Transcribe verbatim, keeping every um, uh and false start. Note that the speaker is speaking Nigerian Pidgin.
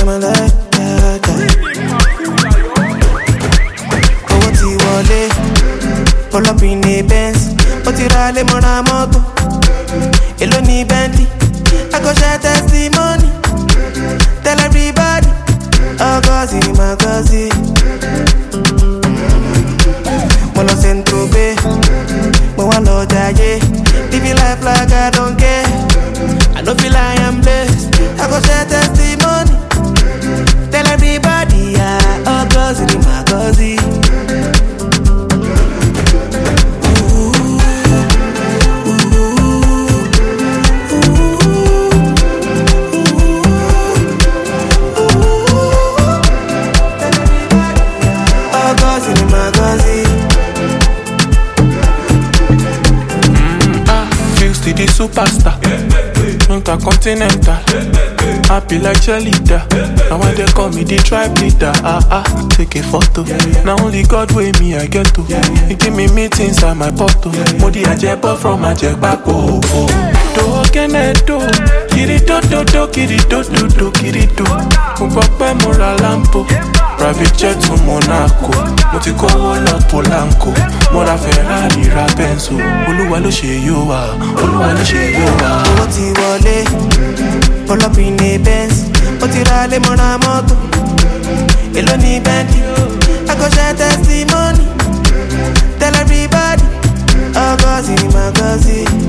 my life, yeah, yeah. Owó ti wọlé, pull up in a Benz. Ó ti ra lé mọ́ra mọ́tò, èló ní Bentley. I go share testimony, tell everybody, oh gozi, my gozi. Mo lọ Centro Bay, mo wá lọ jayé. Living life like I don't care, I don't feel I am blessed. I go share testimony, tell everybody, yeah, oh gozi, my gozi. The superstar, intercontinental, happy like cheerleader. Now when they call me the tribe leader, ah ah, take a photo. Now only God way me I get to. He give me meetings at my portal. Modi ajebo from ajebako. Do kene do, kiri do do do, kiri do do do, kiri do. Upape mora lampo, private jet to Monaco. Moti kowo lot Polanco, mora Ferrari ra Benzo. Oluwa lo ṣe yo wa, Oluwa lo ṣe yo wa. Owó ti wọlé, pull up in a Benz. Ó ti ra lé mọ́ra mọ́tò, èló ní Bentley. I go share testimony, tell everybody, oh gozi, my gozi.